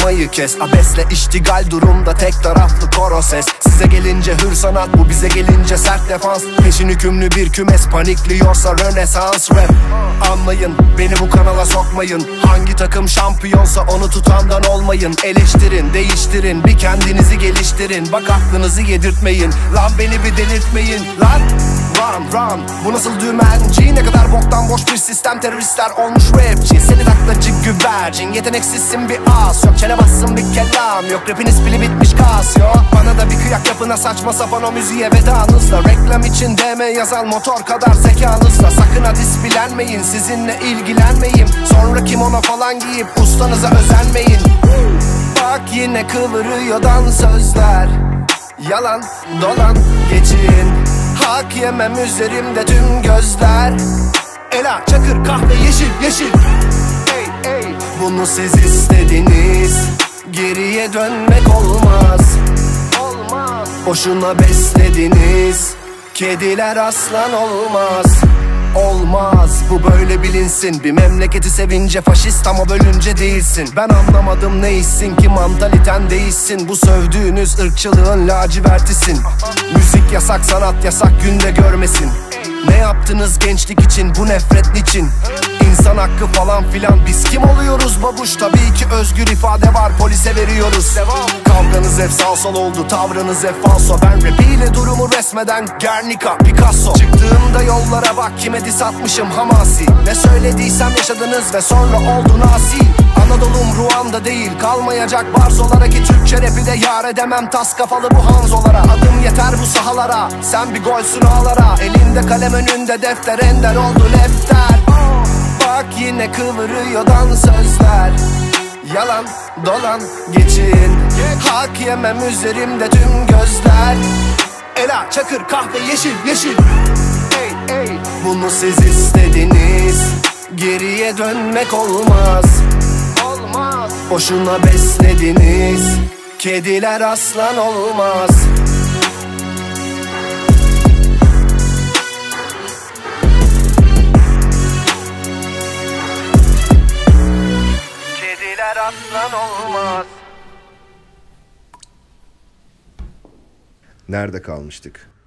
konuşmayı kes. Abesle iştigal durumda tek taraflı koro ses. Size gelince hür sanat, bu bize gelince sert defans. Peşin hükümlü bir kümes panikliyorsa Rönesans rap. Anlayın, beni bu kanala sokmayın. Hangi takım şampiyonsa onu tutandan olmayın. Eleştirin, değiştirin, bir kendinizi geliştirin. Bak aklınızı yedirtmeyin, lan beni bir delirtmeyin. Lan run, bu nasıl dümenci? Ne kadar boktan boş bir sistem, teröristler olmuş rapçi. Seni taklacı güvercin, yeteneksizsin bir as. Yok çene bassın bir kelam, yok rapiniz pili bitmiş kas. Yok bana da bir kıyak yapına, saçma sapan o müziğe vedanızla. Reklam için DM yazan motor kadar zekanızla. Sakın ha displenmeyin, sizinle ilgilenmeyim. Sonra kimono falan giyip ustanıza özenmeyin. Bak yine kıvırıyor dansözler. Yalan dolan geçin, hak yemem üzerimde tüm gözler. Ela, çakır, kahve, yeşil. Ey, bunu siz istediniz. Geriye dönmek olmaz. Boşuna beslediniz. Kediler aslan olmaz. Olmaz, bu böyle bilinsin. Bir memleketi sevince faşist ama bölünce değilsin. Ben anlamadım neysin ki mantaliten değilsin. Bu sövdüğünüz ırkçılığın lacivertisin. Müzik yasak, sanat yasak, günde görmesin. Ne yaptınız gençlik için, bu nefret niçin? İnsan hakkı falan filan, biz kim oluyoruz babuş? Tabii ki özgür ifade var, polise veriyoruz. Kavganız hep sağ sol oldu, tavrınız hep falso. Ben rapiyle durumu resmeden Guernica, Picasso. Çıktığımda yollara bak, kime diss atmışım hamasi. Ne söylediysem yaşadınız ve sonra oldu nasi. Anadolu'm Ruanda değil, kalmayacak barzolara. Ki Türkçe rapi de yar edemem tas kafalı bu hanzolara. Adım yeter bu sahalara, sen bir golsün ağlara. Elinde kalem önünde defter, ender oldu lefter. Bak yine kıvırıyor dansözler. Yalan dolan geçin, hak yemem üzerimde tüm gözler. Ela, çakır, kahve, yeşil. Ey, bunu siz istediniz. Geriye dönmek olmaz. Boşuna beslediniz. Kediler aslan olmaz. Kediler aslan olmaz. Nerede kalmıştık?